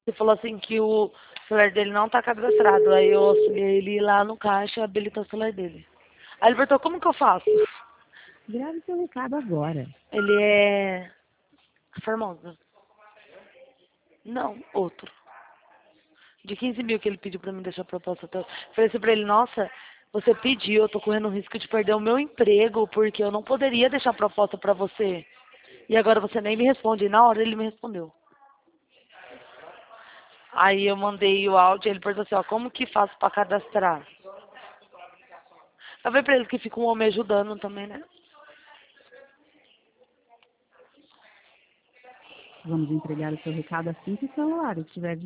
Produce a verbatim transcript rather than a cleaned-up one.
Ele falou assim que o celular dele não tá cadastrado. Aí eu auxiliei ele ir lá no caixa e habilitou o celular dele. Aí ele perguntou, como que eu faço? Grave seu recado agora. Ele é... Formosa. Não, outro. De quinze mil que ele pediu pra mim deixar a proposta. Eu falei assim pra ele, nossa, você pediu, eu tô correndo o risco de perder o meu emprego, porque eu não poderia deixar a proposta pra você. E agora você nem me responde. E na hora ele me respondeu. Aí eu mandei o áudio e ele perguntou assim, ó, como que faço pra cadastrar? Eu falei pra ele que fica um homem ajudando também, né? Vamos entregar o seu recado assim que o celular estiver